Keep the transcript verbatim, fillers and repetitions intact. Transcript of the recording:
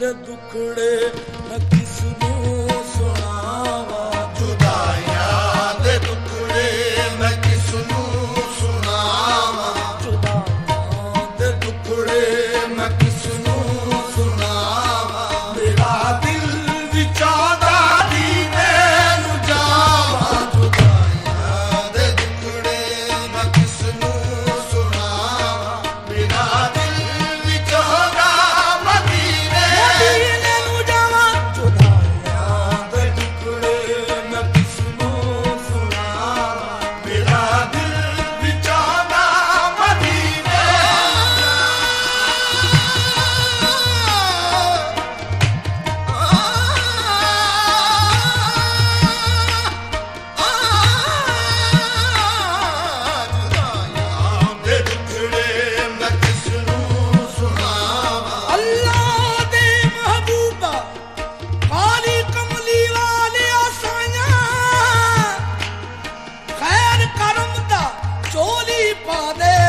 दुखड़े मैं किसनूं सुनावां, जुदाइयां दे दुखड़े मैं किसनूं सुनावां, जुदाइयां दे दुखड़े मैं किसनूं सुनावां। मेरा दिल विचारा दी मैनू जावां, जुदाइयां दे दुखड़े मैं किसनूं सुनावां। मेरा दिल विचारा चोली पा दे